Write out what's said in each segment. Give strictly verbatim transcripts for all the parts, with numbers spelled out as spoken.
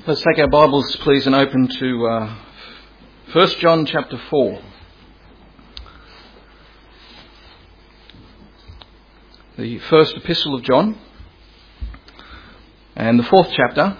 Let's take our Bibles, please, and open to uh, First John chapter four. The first epistle of John, and the fourth chapter.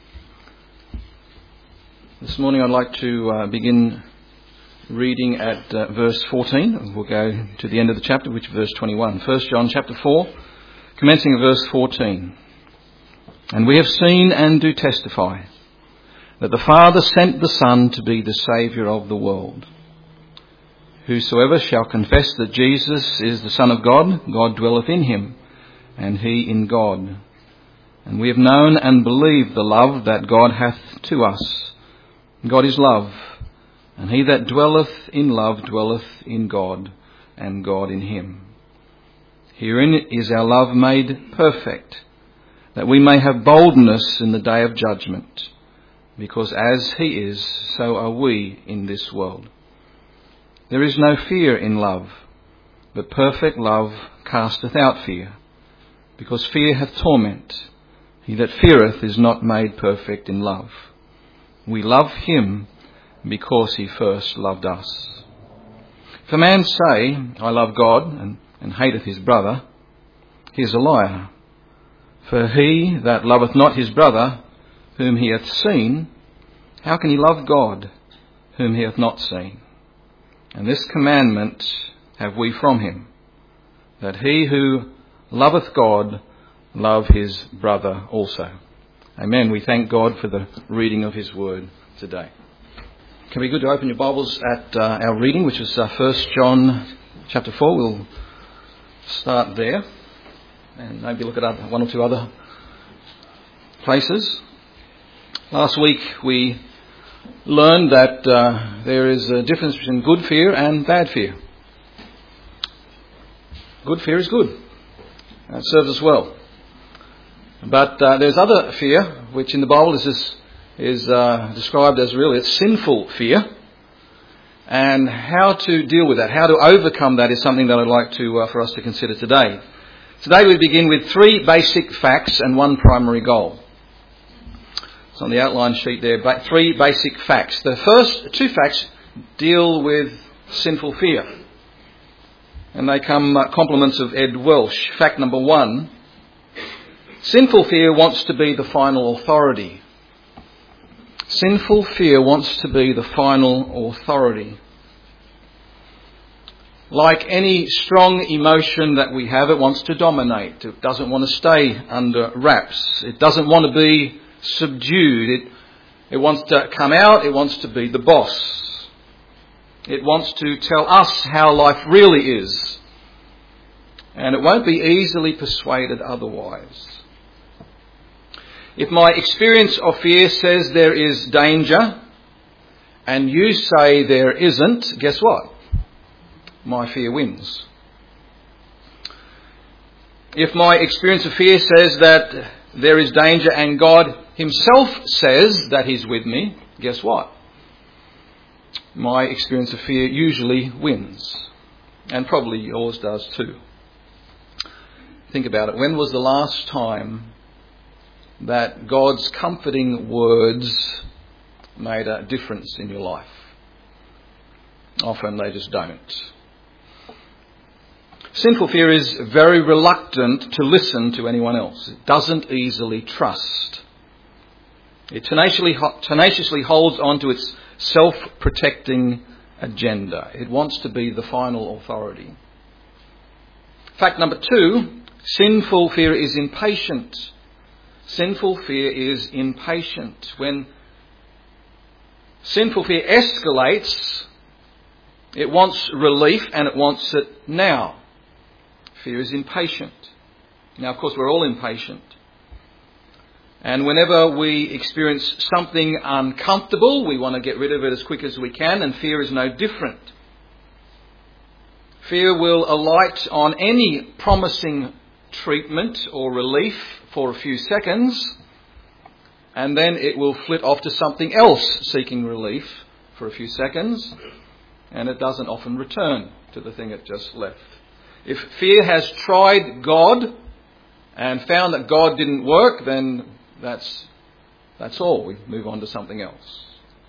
This morning I'd like to uh, begin reading at uh, verse fourteen. We'll go to the end of the chapter, which is verse twenty-one. First John chapter four, commencing at verse fourteen. And we have seen and do testify that the Father sent the Son to be the Saviour of the world. Whosoever shall confess that Jesus is the Son of God, God dwelleth in him, and he in God. And we have known and believed the love that God hath to us. God is love, and he that dwelleth in love dwelleth in God, and God in him. Herein is our love made perfect, that we may have boldness in the day of judgment, because as he is, so are we in this world. There is no fear in love, but perfect love casteth out fear, because fear hath torment. He that feareth is not made perfect in love. We love him because he first loved us. If a man say, I love God, and, and hateth his brother, he is a liar. For he that loveth not his brother, whom he hath seen, how can he love God, whom he hath not seen? And this commandment have we from him, that he who loveth God love his brother also. Amen. We thank God for the reading of his word today. It can be good to open your Bibles at uh, our reading, which is uh, First John chapter four. We'll start there and maybe look at other, one or two other places. Last week we learned that uh, there is a difference between good fear and bad fear. Good fear is good. It serves us well. But uh, there's other fear, which in the Bible is is, is uh, described as really it's sinful fear. And how to deal with that, how to overcome that is something that I'd like to uh, for us to consider today. Today we begin with three basic facts and one primary goal. It's on the outline sheet there, but three basic facts. The first two facts deal with sinful fear. And they come uh, compliments of Ed Welsh. Fact number one, sinful fear wants to be the final authority. Sinful fear wants to be the final authority. Like any strong emotion that we have, it wants to dominate. It doesn't want to stay under wraps. It doesn't want to be subdued. It, it wants to come out. It wants to be the boss. It wants to tell us how life really is. And it won't be easily persuaded otherwise. If my experience of fear says there is danger and you say there isn't, guess what? My fear wins. If my experience of fear says that there is danger and God himself says that he's with me, guess what? My experience of fear usually wins. And probably yours does too. Think about it. When was the last time that God's comforting words made a difference in your life? Often they just don't. Sinful fear is very reluctant to listen to anyone else. It doesn't easily trust. It tenaciously, tenaciously holds on to its self-protecting agenda. It wants to be the final authority. Fact number two, sinful fear is impatient. Sinful fear is impatient. When sinful fear escalates, it wants relief and it wants it now. Fear is impatient. Now, of course, we're all impatient. And whenever we experience something uncomfortable, we want to get rid of it as quick as we can, and fear is no different. Fear will alight on any promising treatment or relief for a few seconds, and then it will flit off to something else seeking relief for a few seconds, and it doesn't often return to the thing it just left. If fear has tried God and found that God didn't work, then that's That's all. We move on to something else.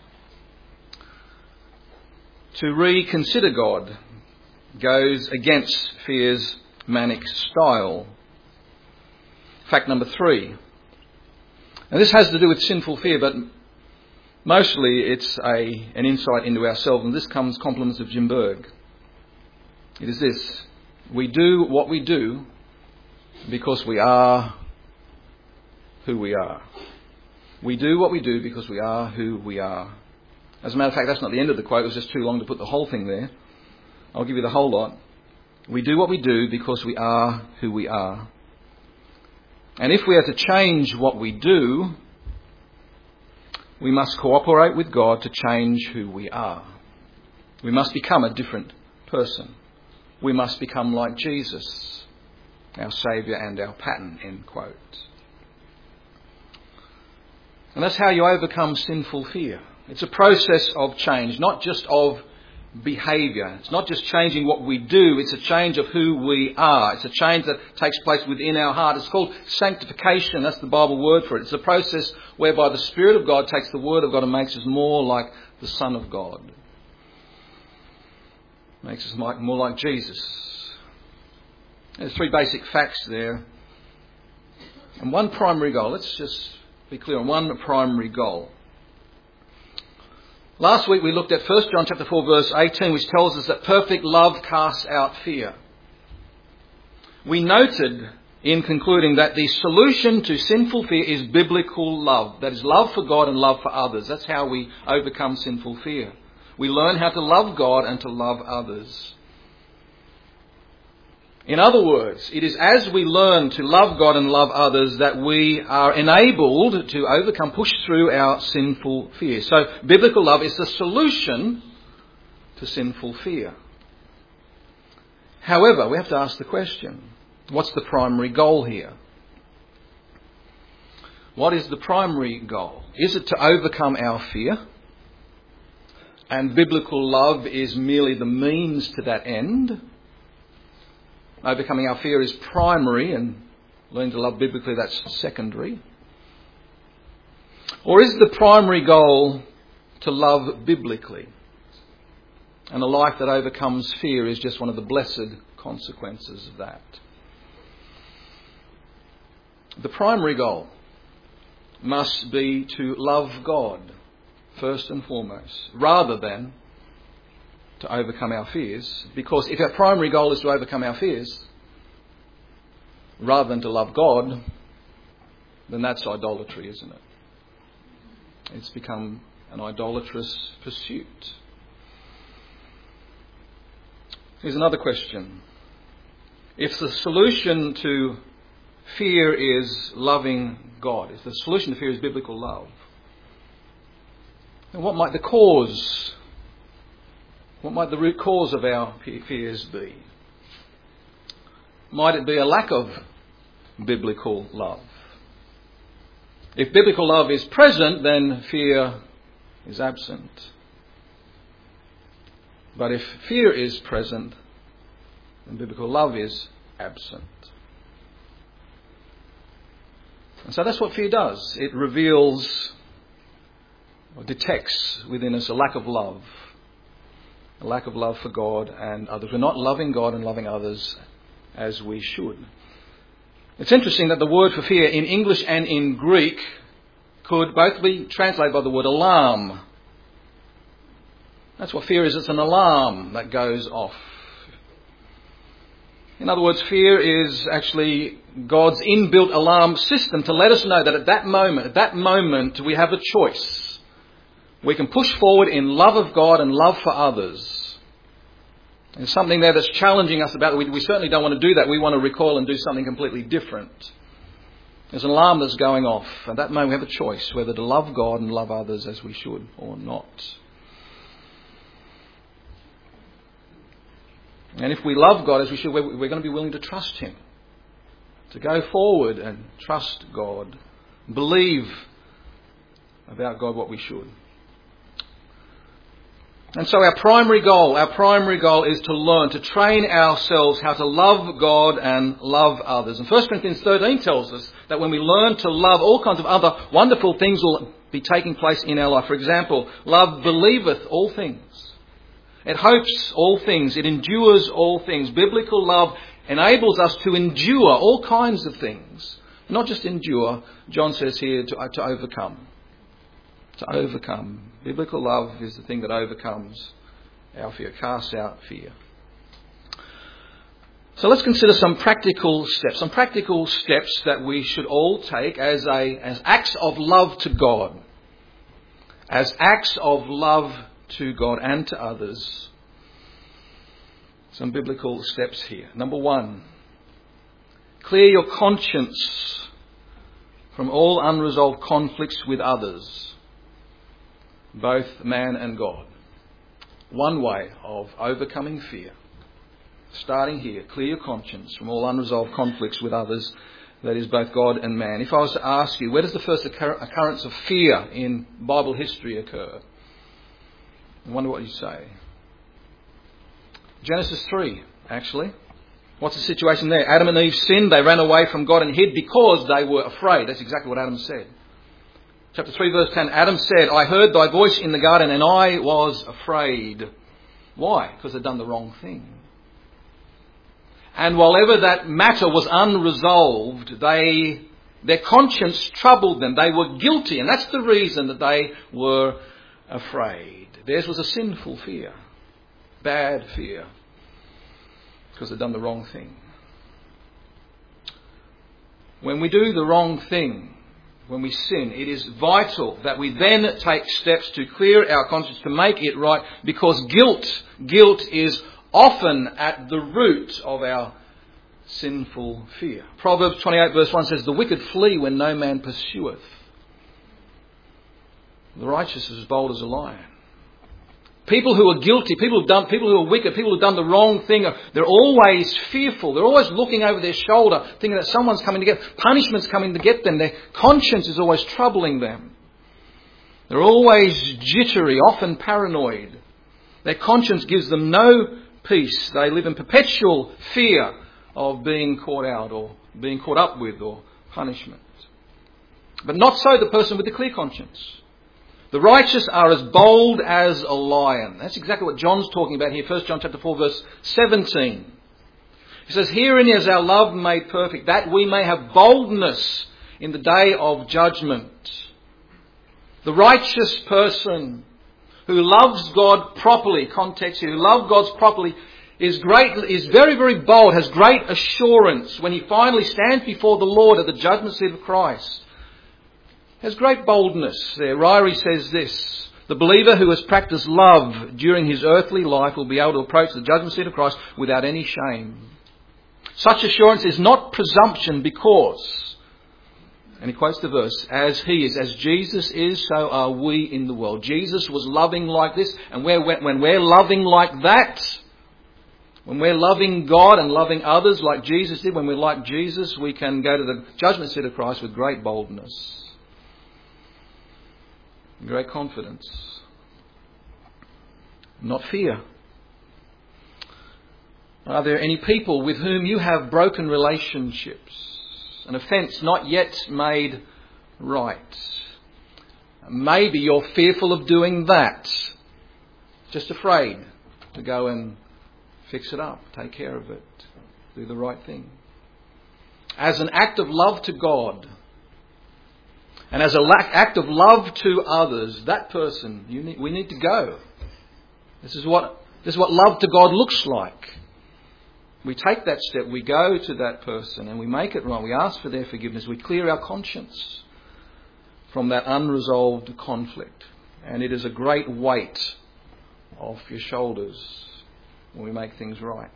To reconsider God goes against fear's manic style. Fact number three. And this has to do with sinful fear, but mostly it's a an insight into ourselves, and this comes compliments of Jim Berg. It is this: we do what we do because we are who we are. We do what we do because we are who we are. As a matter of fact, that's not the end of the quote. It was just too long to put the whole thing there. I'll give you the whole lot. We do what we do because we are who we are. And if we are to change what we do, we must cooperate with God to change who we are. We must become a different person. We must become like Jesus, our Saviour and our pattern, end quote. And that's how you overcome sinful fear. It's a process of change, not just of behaviour. It's not just changing what we do, it's a change of who we are. It's a change that takes place within our heart. It's called sanctification. That's the Bible word for it. It's a process whereby the Spirit of God takes the Word of God and makes us more like the Son of God. Makes us more like Jesus. There's three basic facts there. And one primary goal. Let's just be clear on one primary goal. Last week we looked at First John chapter four verse eighteen, which tells us that perfect love casts out fear. We noted in concluding that the solution to sinful fear is biblical love. That is, love for God and love for others. That's how we overcome sinful fear. We learn how to love God and to love others. In other words, it is as we learn to love God and love others that we are enabled to overcome, push through our sinful fear. So biblical love is the solution to sinful fear. However, we have to ask the question, what's the primary goal here? What is the primary goal? Is it to overcome our fear? And biblical love is merely the means to that end? Overcoming our fear is primary, and learning to love biblically, that's secondary. Or is the primary goal to love biblically? And a life that overcomes fear is just one of the blessed consequences of that. The primary goal must be to love God first and foremost, rather than to overcome our fears. Because if our primary goal is to overcome our fears, rather than to love God, then that's idolatry, isn't it? It's become an idolatrous pursuit. Here's another question. If the solution to fear is loving God, if the solution to fear is biblical love, then what might the cause What might the root cause of our fears be? Might it be a lack of biblical love? If biblical love is present, then fear is absent. But if fear is present, then biblical love is absent. And so that's what fear does. It reveals or detects within us a lack of love. A lack of love for God and others. We're not loving God and loving others as we should. It's interesting that the word for fear in English and in Greek could both be translated by the word alarm. That's what fear is. It's an alarm that goes off. In other words, fear is actually God's inbuilt alarm system to let us know that at that moment, at that moment we have a choice. We can push forward in love of God and love for others. There's something there that's challenging us about it. We, we certainly don't want to do that. We want to recoil and do something completely different. There's an alarm that's going off. At that moment we have a choice whether to love God and love others as we should or not. And if we love God as we should, we're, we're going to be willing to trust Him. To go forward and trust God. Believe about God what we should. And so our primary goal, our primary goal is to learn, to train ourselves how to love God and love others. And First Corinthians thirteen tells us that when we learn to love, all kinds of other wonderful things will be taking place in our life. For example, love believeth all things. It hopes all things. It endures all things. Biblical love enables us to endure all kinds of things. Not just endure, John says here, to, to overcome. To overcome. Biblical love is the thing that overcomes our fear, casts out fear. So let's consider some practical steps, some practical steps that we should all take as a as acts of love to God, as acts of love to God and to others. Some biblical steps here. Number one, clear your conscience from all unresolved conflicts with others, both man and God. One way of overcoming fear. Starting here, clear your conscience from all unresolved conflicts with others, that is both God and man. If I was to ask you, where does the first occur- occurrence of fear in Bible history occur? I wonder what you'd say. Genesis three, actually. What's the situation there? Adam and Eve sinned, they ran away from God and hid because they were afraid. That's exactly what Adam said. Chapter three, verse ten, Adam said, I heard thy voice in the garden and I was afraid. Why? Because they'd done the wrong thing. And while ever that matter was unresolved, they, their conscience troubled them. They were guilty, and that's the reason that they were afraid. Theirs was a sinful fear, bad fear, because they'd done the wrong thing. When we do the wrong thing, when we sin, it is vital that we then take steps to clear our conscience, to make it right, because guilt, guilt is often at the root of our sinful fear. Proverbs twenty-eight verse one says, the wicked flee when no man pursueth. The righteous is as bold as a lion. People who are guilty, people who've done, people who are wicked, people who've done the wrong thing, they're always fearful. They're always looking over their shoulder, thinking that someone's coming to get, punishment's coming to get them. Their conscience is always troubling them. They're always jittery, often paranoid. Their conscience gives them no peace. They live in perpetual fear of being caught out or being caught up with or punishment. But not so the person with the clear conscience. The righteous are as bold as a lion. That's exactly what John's talking about here. First John chapter four verse seventeen. He says, herein is our love made perfect, that we may have boldness in the day of judgment. The righteous person who loves God properly, context here, who loves God properly, is great, is very, very bold, has great assurance when he finally stands before the Lord at the judgment seat of Christ. Has great boldness there. Ryrie says this, the believer who has practiced love during his earthly life will be able to approach the judgment seat of Christ without any shame. Such assurance is not presumption because, and he quotes the verse, as he is, as Jesus is, so are we in the world. Jesus was loving like this, and we're, when we're loving like that, when we're loving God and loving others like Jesus did, when we're like Jesus, we can go to the judgment seat of Christ with great boldness, great confidence, not fear. Are there any people with whom you have broken relationships? An offence not yet made right. Maybe you're fearful of doing that. Just afraid to go and fix it up, take care of it, do the right thing. As an act of love to God and as an act of love to others, that person, you need, we need to go. This is what this is what love to God looks like. We take that step, we go to that person and we make it right. We ask for their forgiveness. We clear our conscience from that unresolved conflict. And it is a great weight off your shoulders when we make things right.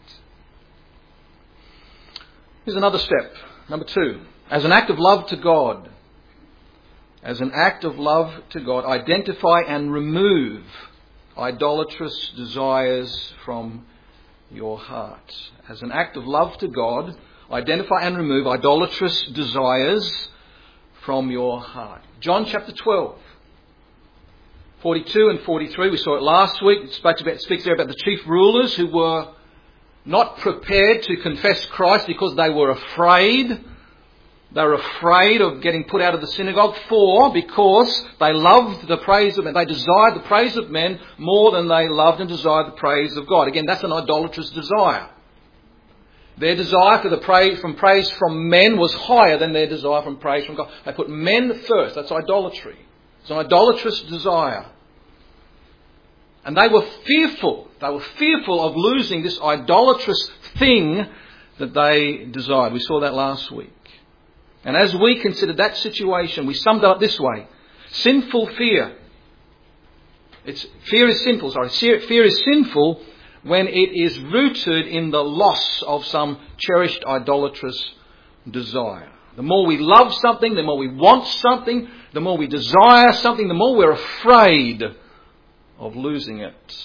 Here's another step. Number two. As an act of love to God, as an act of love to God, identify and remove idolatrous desires from your heart. As an act of love to God, identify and remove idolatrous desires from your heart. John chapter twelve, forty-two and forty-three, we saw it last week. It speaks, about, speaks there about the chief rulers who were not prepared to confess Christ because they were afraid. They were afraid of getting put out of the synagogue. Four, because they loved the praise of men. They desired the praise of men more than they loved and desired the praise of God. Again, that's an idolatrous desire. Their desire for the praise from praise from men was higher than their desire from praise from God. They put men first. That's idolatry. It's an idolatrous desire. And they were fearful. They were fearful of losing this idolatrous thing that they desired. We saw that last week. And as we considered that situation, we summed it up this way. Sinful fear. It's, fear is sinful, sorry. Fear is sinful when it is rooted in the loss of some cherished idolatrous desire. The more we love something, the more we want something, the more we desire something, the more we're afraid of losing it.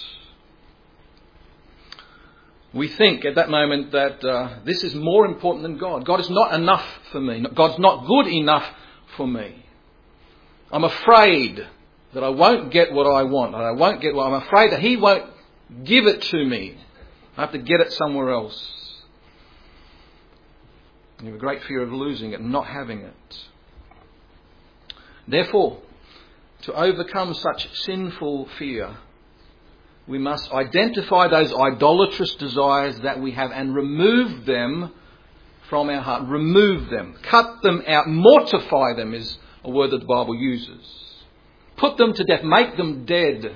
We think at that moment that uh, this is more important than God. God is not enough for me. God's not good enough for me. I'm afraid that I won't get what I want. That I won't get what I'm afraid that He won't give it to me. I have to get it somewhere else. You have a great fear of losing it and not having it. Therefore, to overcome such sinful fear, we must identify those idolatrous desires that we have and remove them from our heart. Remove them. Cut them out. Mortify them is a word that the Bible uses. Put them to death. Make them dead.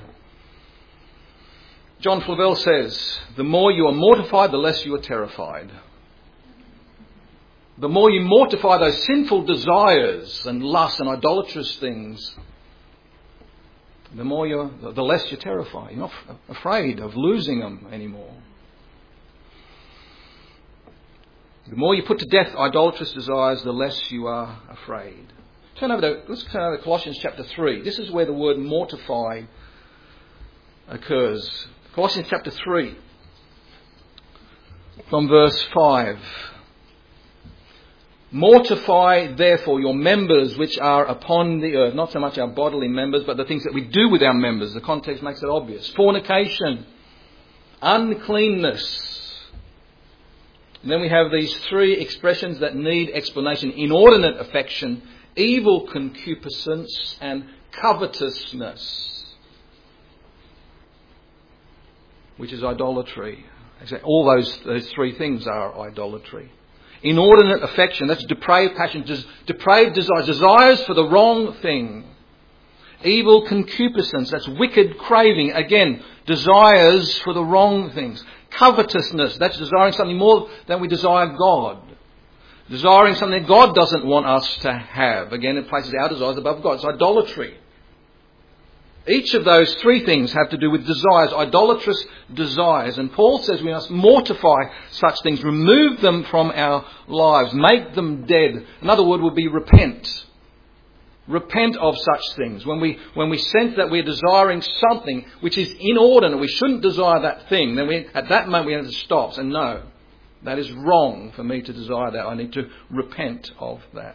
John Flavel says, the more you are mortified, the less you are terrified. The more you mortify those sinful desires and lusts and idolatrous things, the more you're, the less you're terrified. You're not afraid of losing them anymore. The more you put to death idolatrous desires, the less you are afraid. Turn over to, let's turn over to Colossians chapter three. This is where the word mortify occurs. Colossians chapter three, from verse five. Mortify, therefore, your members which are upon the earth. Not so much our bodily members, but the things that we do with our members. The context makes it obvious. Fornication, uncleanness. And then we have these three expressions that need explanation. Inordinate affection, evil concupiscence, and covetousness, which is idolatry. All those, those three things are idolatry. Inordinate affection, that's depraved passion, depraved desires, desires for the wrong thing. Evil concupiscence, that's wicked craving, again, desires for the wrong things. Covetousness, that's desiring something more than we desire God. Desiring something that God doesn't want us to have. Again, it places our desires above God. It's idolatry. Each of those three things have to do with desires, idolatrous desires. And Paul says we must mortify such things, remove them from our lives, make them dead. Another word would be repent. Repent of such things. When we when we sense that we're desiring something which is inordinate, we shouldn't desire that thing, then we, at that moment we have to stop and no, that is wrong for me to desire that. I need to repent of that.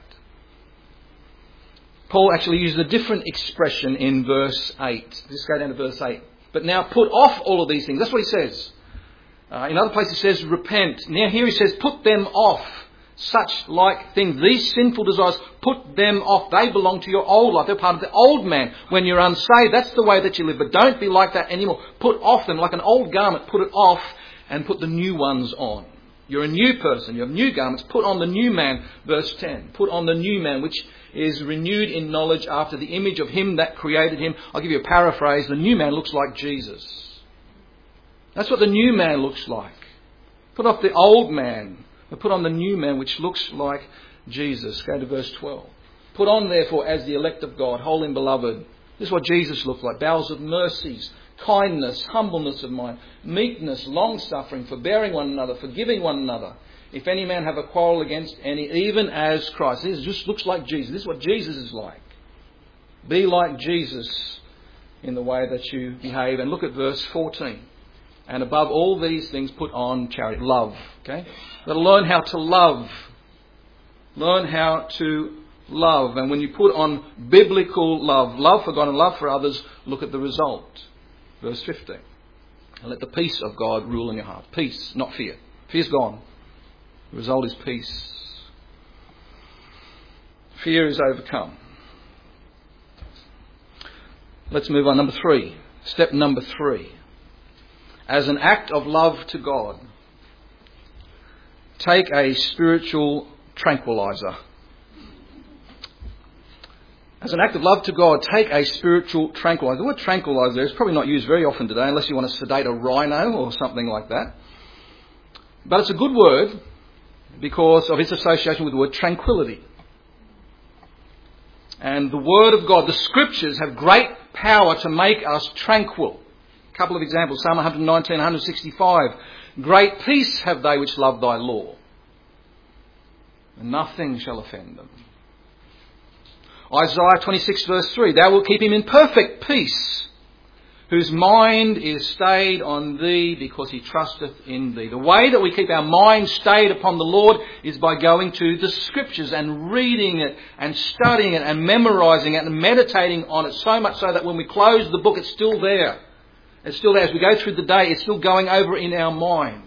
Paul actually uses a different expression in verse eight. Let's go down to verse eight. But now put off all of these things. That's what he says. Uh, in other places he says repent. Now here he says put them off. Such like things. These sinful desires, put them off. They belong to your old life. They're part of the old man. When you're unsaved, that's the way that you live. But don't be like that anymore. Put off them like an old garment. Put it off and put the new ones on. You're a new person. You have new garments. Put on the new man. Verse ten. Put on the new man, which is renewed in knowledge after the image of him that created him. I'll give you a paraphrase. The new man looks like Jesus. That's what the new man looks like. Put off the old man, but put on the new man, which looks like Jesus. Go to verse twelve. Put on, therefore, as the elect of God, holy and beloved. This is what Jesus looked like. Bowels of mercies, kindness, humbleness of mind, meekness, long-suffering, forbearing one another, forgiving one another. If any man have a quarrel against any, even as Christ. This just looks like Jesus. This is what Jesus is like. Be like Jesus in the way that you behave. And look at verse fourteen. And above all these things, put on charity. Love. Okay? You've got to learn how to love. Learn how to love. And when you put on biblical love, love for God and love for others, look at the result. Verse fifteen. And let the peace of God rule in your heart. Peace, not fear. Fear's gone. The result is peace. Fear is overcome. Let's move on. Number three. Step number three. As an act of love to God, take a spiritual tranquilizer. As an act of love to God, take a spiritual tranquilizer. The word tranquilizer is probably not used very often today unless you want to sedate a rhino or something like that. But it's a good word because of its association with the word tranquility. And the Word of God, the Scriptures, have great power to make us tranquil. A couple of examples. Psalm one nineteen, one sixty-five. Great peace have they which love thy law, and nothing shall offend them. Isaiah twenty-six verse three. Thou wilt keep him in perfect peace, whose mind is stayed on thee because he trusteth in thee. The way that we keep our mind stayed upon the Lord is by going to the Scriptures and reading it and studying it and memorising it and meditating on it, so much so that when we close the book it's still there. It's still there. As we go through the day, it's still going over in our mind.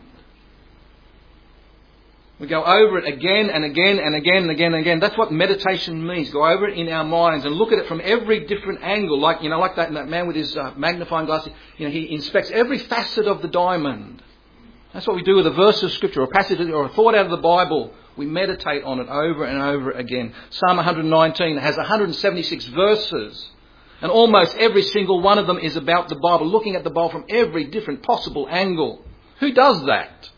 We go over it again and again and again and again and again. That's what meditation means. Go over it in our minds and look at it from every different angle. Like, you know, like that, that man with his uh, magnifying glass. You know, he inspects every facet of the diamond. That's what we do with a verse of Scripture or a passage or a thought out of the Bible. We meditate on it over and over again. Psalm one nineteen has one hundred seventy-six verses. And almost every single one of them is about the Bible. Looking at the Bible from every different possible angle. Who does that?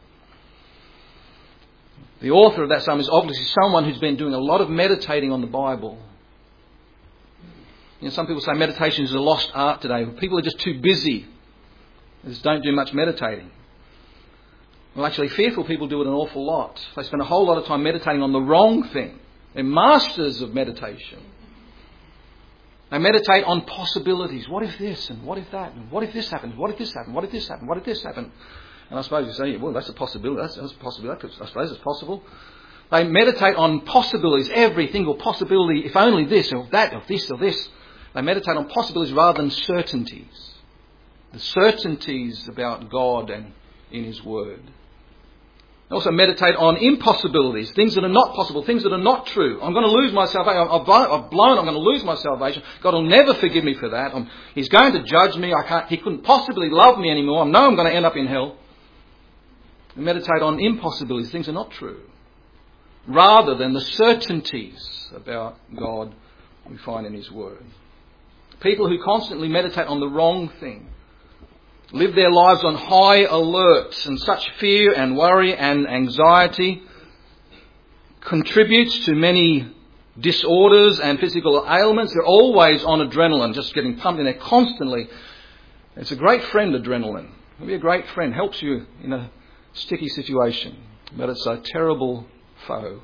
The author of that psalm is obviously someone who's been doing a lot of meditating on the Bible. You know, some people say meditation is a lost art today. People are just too busy. They just don't do much meditating. Well, actually, fearful people do it an awful lot. They spend a whole lot of time meditating on the wrong thing. They're masters of meditation. They meditate on possibilities. What if this and what if that? And what if this happens? What if this happens? What if this happens? What if this happens? And I suppose you say, well, that's a possibility. That's, that's a possibility. I suppose it's possible. They meditate on possibilities, every single possibility. If only this or that or this or this. They meditate on possibilities rather than certainties. The certainties about God and in His Word. They also meditate on impossibilities, things that are not possible, things that are not true. I'm going to lose my salvation. I've blown. I'm going to lose my salvation. God will never forgive me for that. I'm, he's going to judge me. I can't. He couldn't possibly love me anymore. I know I'm going to end up in hell. We meditate on impossibilities, things are not true, rather than the certainties about God we find in His Word. People who constantly meditate on the wrong thing live their lives on high alert, and such fear and worry and anxiety contributes to many disorders and physical ailments. They're always on adrenaline, just getting pumped in there constantly. It's a great friend, adrenaline. It'll be a great friend, helps you in a sticky situation, but it's a terrible foe.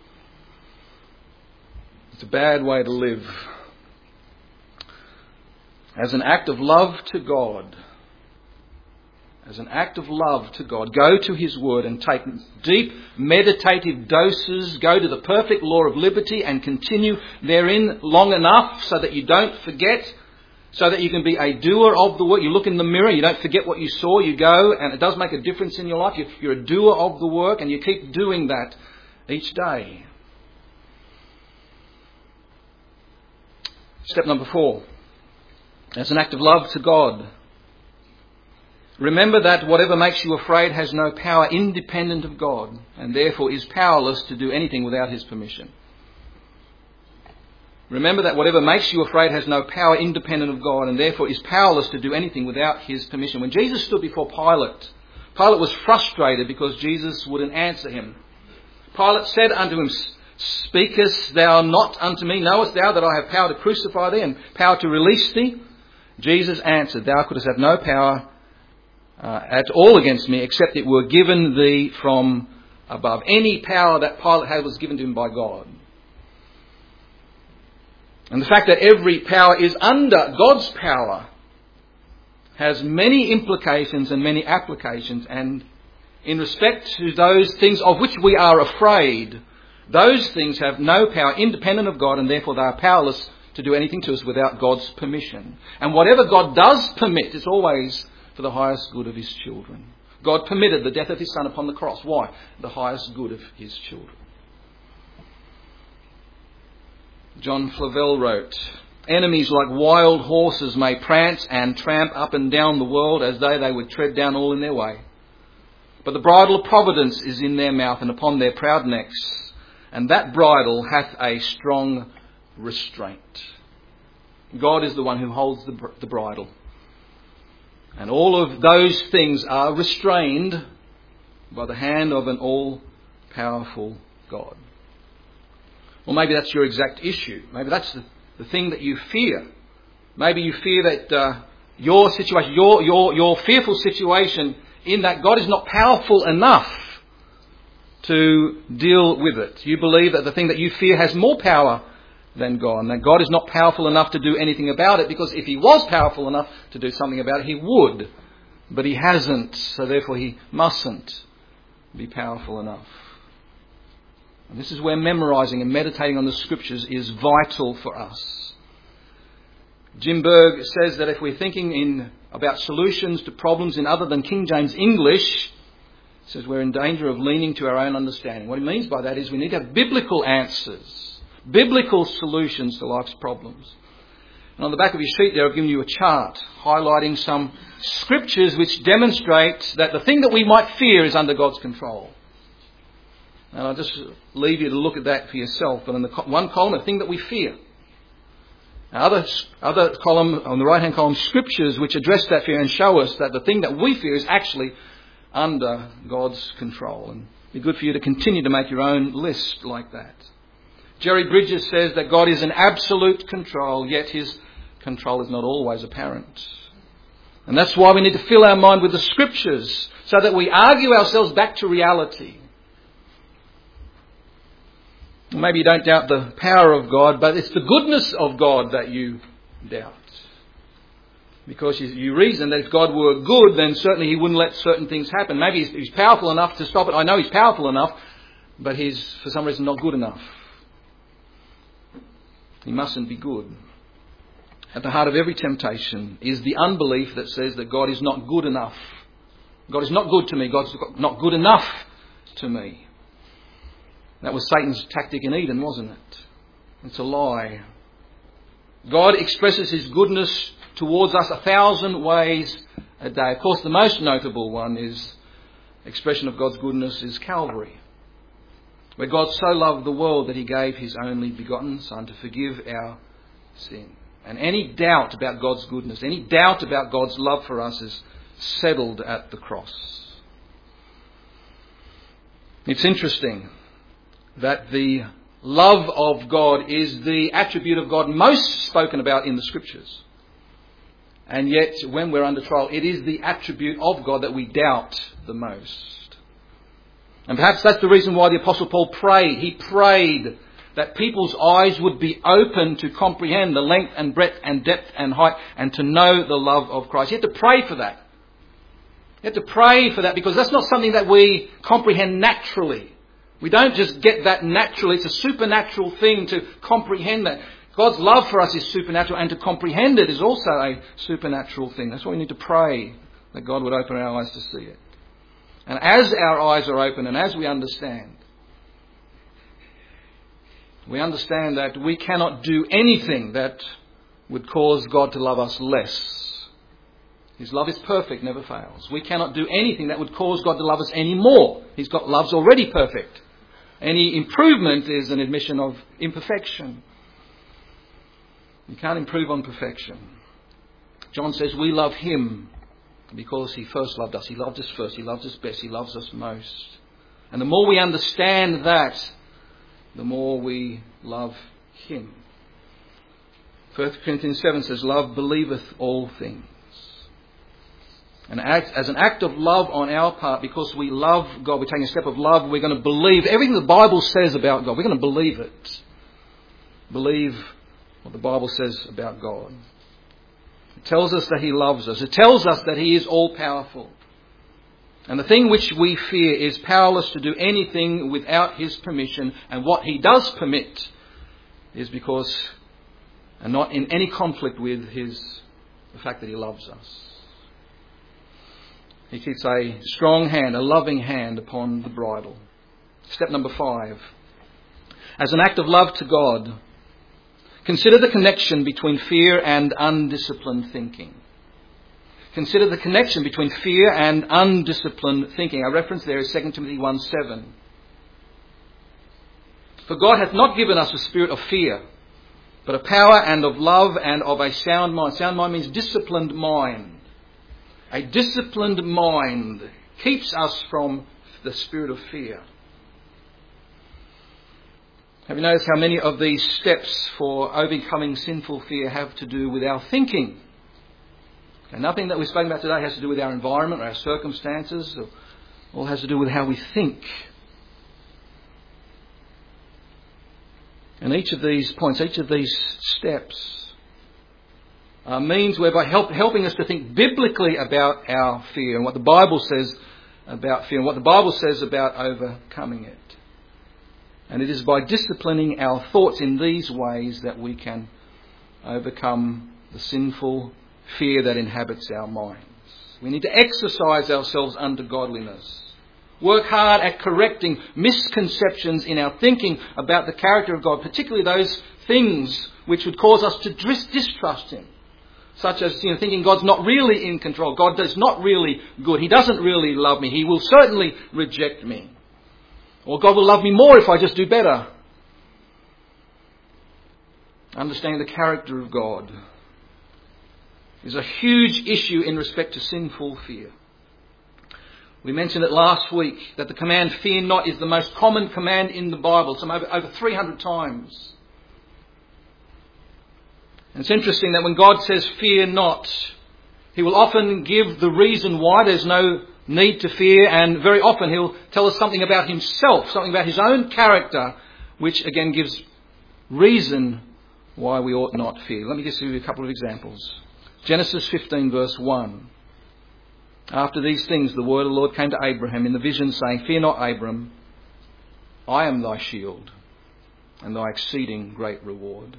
It's a bad way to live. As an act of love to God, as an act of love to God, go to His Word and take deep meditative doses, go to the perfect law of liberty and continue therein long enough so that you don't forget, so that you can be a doer of the work. You look in the mirror, you don't forget what you saw, you go, and it does make a difference in your life. You're a doer of the work, and you keep doing that each day. Step number four. As an act of love to God, remember that whatever makes you afraid has no power independent of God, and therefore is powerless to do anything without His permission. Remember that whatever makes you afraid has no power independent of God, and therefore is powerless to do anything without His permission. When Jesus stood before Pilate, Pilate was frustrated because Jesus wouldn't answer him. Pilate said unto him, Speakest thou not unto me? Knowest thou that I have power to crucify thee and power to release thee? Jesus answered, Thou couldst have no power uh, at all against me, except it were given thee from above. Any power that Pilate had was given to him by God. And the fact that every power is under God's power has many implications and many applications. And in respect to those things of which we are afraid, those things have no power independent of God, and therefore they are powerless to do anything to us without God's permission. And whatever God does permit, it's always for the highest good of His children. God permitted the death of His Son upon the cross. Why? The highest good of His children. John Flavel wrote, "Enemies like wild horses may prance and tramp up and down the world as though they would tread down all in their way. But the bridle of providence is in their mouth and upon their proud necks, and that bridle hath a strong restraint." God is the one who holds the, the bridle. And all of those things are restrained by the hand of an all-powerful God. Or maybe that's your exact issue. Maybe that's the, the thing that you fear. Maybe you fear that uh, your situation, your, your, your fearful situation, in that God is not powerful enough to deal with it. You believe that the thing that you fear has more power than God, and that God is not powerful enough to do anything about it, because if he was powerful enough to do something about it, he would. But he hasn't, so therefore he mustn't be powerful enough. And this is where memorising and meditating on the Scriptures is vital for us. Jim Berg says that if we're thinking in about solutions to problems in other than King James English, he says we're in danger of leaning to our own understanding. What he means by that is we need to have biblical answers, biblical solutions to life's problems. And on the back of your sheet there I've given you a chart highlighting some scriptures which demonstrate that the thing that we might fear is under God's control. And I'll just leave you to look at that for yourself. But in the one column, the thing that we fear. Other, other column, on the right-hand column, scriptures which address that fear and show us that the thing that we fear is actually under God's control. And it'd be good for you to continue to make your own list like that. Jerry Bridges says that God is in absolute control, yet his control is not always apparent. And that's why we need to fill our mind with the scriptures, so that we argue ourselves back to reality. Maybe you don't doubt the power of God, but it's the goodness of God that you doubt. Because you reason that if God were good, then certainly he wouldn't let certain things happen. Maybe he's powerful enough to stop it. I know he's powerful enough, but he's for some reason not good enough. He mustn't be good. At the heart of every temptation is the unbelief that says that God is not good enough. God is not good to me. God's not good enough to me. That was Satan's tactic in Eden, wasn't it? It's a lie. God expresses his goodness towards us a thousand ways a day. Of course, the most notable one is expression of God's goodness is Calvary, where God so loved the world that he gave his only begotten Son to forgive our sin. And any doubt about God's goodness, any doubt about God's love for us is settled at the cross. It's interesting that the love of God is the attribute of God most spoken about in the Scriptures. And yet, when we're under trial, it is the attribute of God that we doubt the most. And perhaps that's the reason why the Apostle Paul prayed. He prayed that people's eyes would be open to comprehend the length and breadth and depth and height and to know the love of Christ. You have to pray for that. You have to pray for that, because that's not something that we comprehend naturally. We don't just get that naturally. It's a supernatural thing to comprehend that. God's love for us is supernatural, and to comprehend it is also a supernatural thing. That's why we need to pray that God would open our eyes to see it. And as our eyes are open and as we understand, we understand that we cannot do anything that would cause God to love us less. His love is perfect, never fails. We cannot do anything that would cause God to love us any more. His God love's already perfect. Any improvement is an admission of imperfection. You can't improve on perfection. John says we love him because he first loved us. He loved us first. He loves us best. He loves us most. And the more we understand that, the more we love him. First Corinthians seven says, love believeth all things. And as an act of love on our part, because we love God, we're taking a step of love, we're going to believe everything the Bible says about God. We're going to believe it. Believe what the Bible says about God. It tells us that he loves us. It tells us that he is all-powerful. And the thing which we fear is powerless to do anything without his permission. And what he does permit is because, and not in any conflict with his, the fact that he loves us. He keeps a strong hand, a loving hand upon the bridle. Step number five. As an act of love to God, Consider the connection between fear and undisciplined thinking. Consider the connection between fear and undisciplined thinking. Our reference there is Second Timothy one seven. For God hath not given us a spirit of fear, but of power and of love and of a sound mind. Sound mind means disciplined mind. A disciplined mind keeps us from the spirit of fear. Have you noticed how many of these steps for overcoming sinful fear have to do with our thinking? And nothing that we've spoken about today has to do with our environment or our circumstances. It all has to do with how we think. And each of these points, each of these steps are means whereby help, helping us to think biblically about our fear and what the Bible says about fear and what the Bible says about overcoming it. And it is by disciplining our thoughts in these ways that we can overcome the sinful fear that inhabits our minds. We need to exercise ourselves under godliness. Work hard at correcting misconceptions in our thinking about the character of God, particularly those things which would cause us to distrust Him. Such as, you know, thinking God's not really in control. God is not really good. He doesn't really love me. He will certainly reject me. Or God will love me more if I just do better. Understanding the character of God is a huge issue in respect to sinful fear. We mentioned it last week that the command fear not is the most common command in the Bible, some over, over three hundred times. And it's interesting that when God says fear not, He will often give the reason why there's no need to fear, and very often He'll tell us something about Himself, something about His own character, which again gives reason why we ought not fear. Let me just give you a couple of examples. Genesis fifteen verse one. After these things the word of the Lord came to Abraham in the vision, saying, Fear not, Abram, I am thy shield and thy exceeding great reward.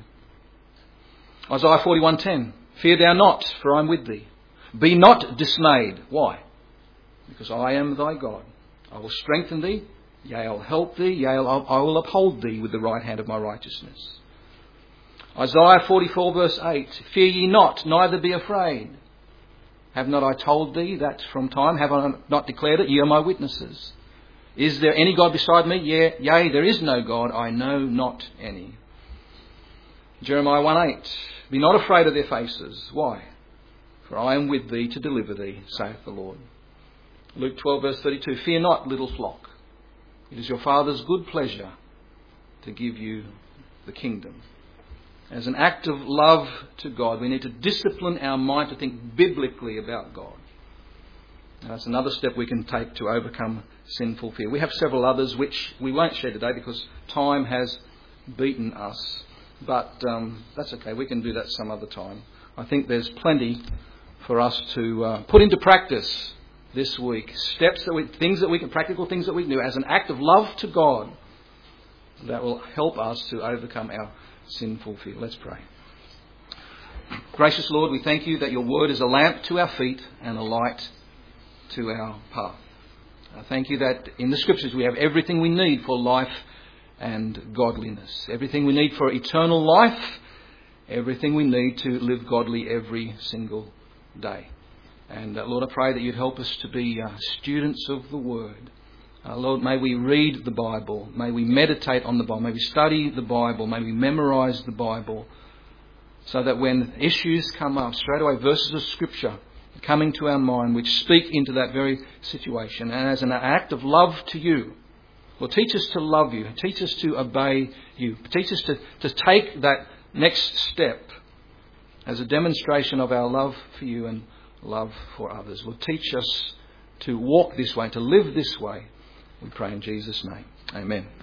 Isaiah forty-one ten. Fear thou not, for I am with thee. Be not dismayed. Why? Because I am thy God. I will strengthen thee, yea, I'll help thee, yea, I will uphold thee with the right hand of my righteousness. Isaiah forty-four verse eight. Fear ye not, neither be afraid. Have not I told thee that from time? Have I not declared it? Ye are my witnesses. Is there any God beside me? Yea, yea, there is no God. I know not any. Jeremiah one eight. Be not afraid of their faces. Why? For I am with thee to deliver thee, saith the Lord. Luke twelve verse thirty-two. Fear not, little flock. It is your Father's good pleasure to give you the kingdom. As an act of love to God, we need to discipline our mind to think biblically about God. Now, that's another step we can take to overcome sinful fear. We have several others which we won't share today because time has beaten us. But um, that's okay. We can do that some other time. I think there's plenty for us to uh, put into practice this week. Steps that we, things that we can, practical things that we can do as an act of love to God that will help us to overcome our sinful fear. Let's pray. Gracious Lord, we thank you that your word is a lamp to our feet and a light to our path. I thank you that in the scriptures we have everything we need for life and godliness. Everything we need for eternal life. Everything we need to live godly every single day. And uh, Lord, I pray that you'd help us to be uh, students of the word. Uh, Lord, may we read the Bible. May we meditate on the Bible. May we study the Bible. May we memorise the Bible. So that when issues come up, straight away verses of Scripture coming to our mind which speak into that very situation. And as an act of love to you, Lord, teach us to love you. Teach us to obey you. Teach us to, to take that next step as a demonstration of our love for you and love for others. Lord, teach us to walk this way, to live this way. We pray in Jesus' name. Amen.